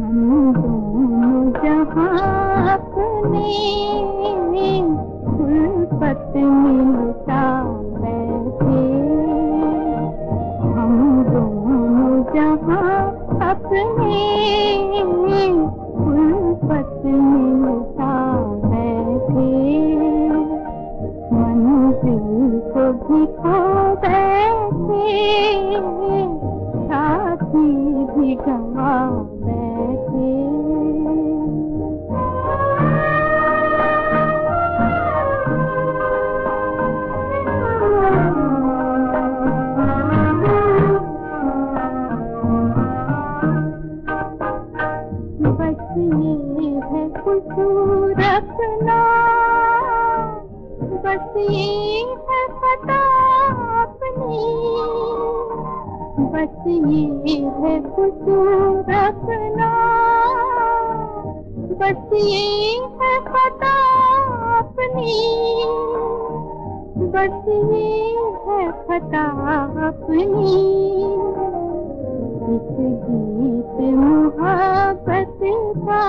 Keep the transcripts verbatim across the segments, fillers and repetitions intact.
हम दोनों जहाँ अपने उल्फत मिलता बैठे, हम दोनों जहाँ अपने उल्फत मिलता बैठे, मंजिल को भी खो बैठे, साथी भी गवा बैठे। बस ये है कसूर अपना, बस ये है खता अपनी, बस ये है कसूर अपना, बस ये है खता अपनी, बस ये है खता अपनी। इस गीत मोहब्बत का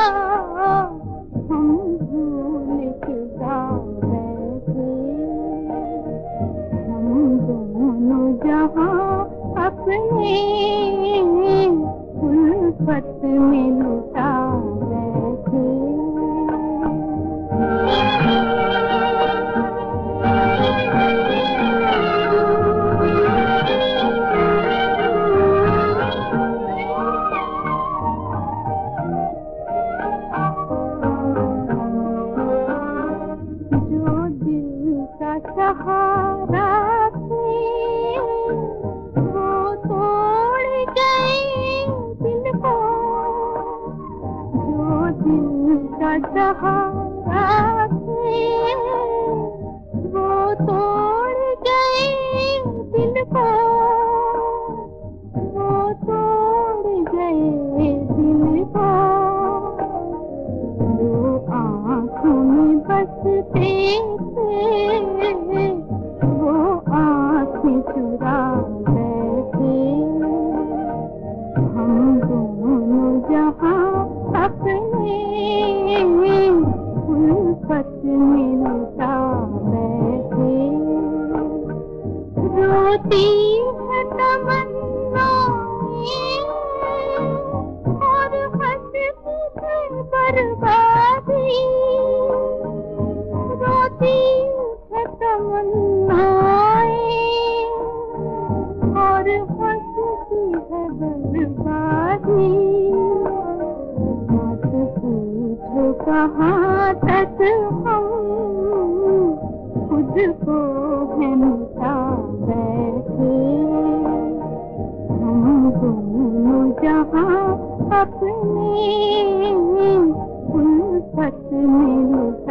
हम भूल के गा बैठे, हम दोनों जहाँ अपने उल्फत में लुटा बैठे। जो दिल का सहारा थे वो तोड़ गए दिल को, जो दिल का सहारा थे वो तोड़ गए दिल को, वो तोड़ गए दिल को। वो आँखों में बसते थे वो आँखें चुरा बैठे, हम दोनों जहाँ अपने उल्फत में लुटा बैठे। रोती है तमन्नाएं और हंसती है बर्बादी, रोती है तमन्नाएं और हंसती है बर्बादी। मत पूछो कहाँ तक हम खुद को है मिटा बैठे, हम दोनों जहाँ अपने उल्फत में